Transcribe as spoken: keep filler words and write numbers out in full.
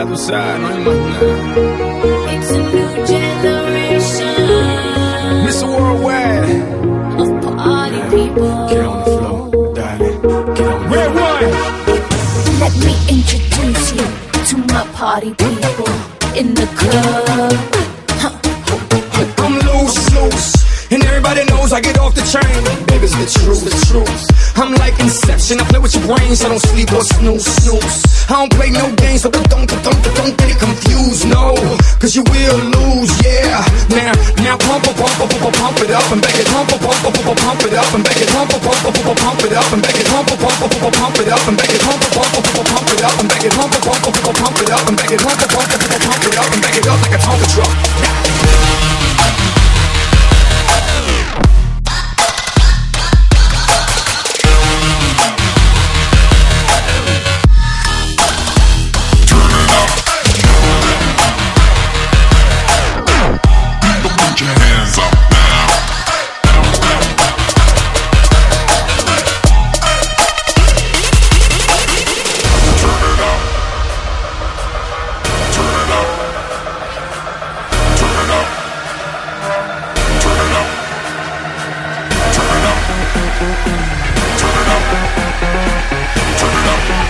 ya tú sabes, no hay más nada. It's a new generation mister Worldwide of party people. Get on the floor, darling. Get on the Red one. Let me introduce you to my party people in the club. Huh. I'm loose, loose, and everybody knows I get off the train. Baby's the truth, the truth. I'm like Inception, I play with your brains, I don't sleep or snooze, snooze. I don't play no games, so don't, don't, don't, don't get it confused, no. Cause you will lose, yeah. Now, now pump, pump, pump, pump, pump it up and back it, pump, pump, pump, pump, pump it up and back it, pump, pump, pump, pump, pump it up and back it, pump, pump, pump, pump, pump it up and back it, pump, pump, pump, pump, pump it up and back it, pump, pump, pump, pump, pump it up and back it, pump, pump, pump, pump it up and back it up like a Tonka truck. Turn it up.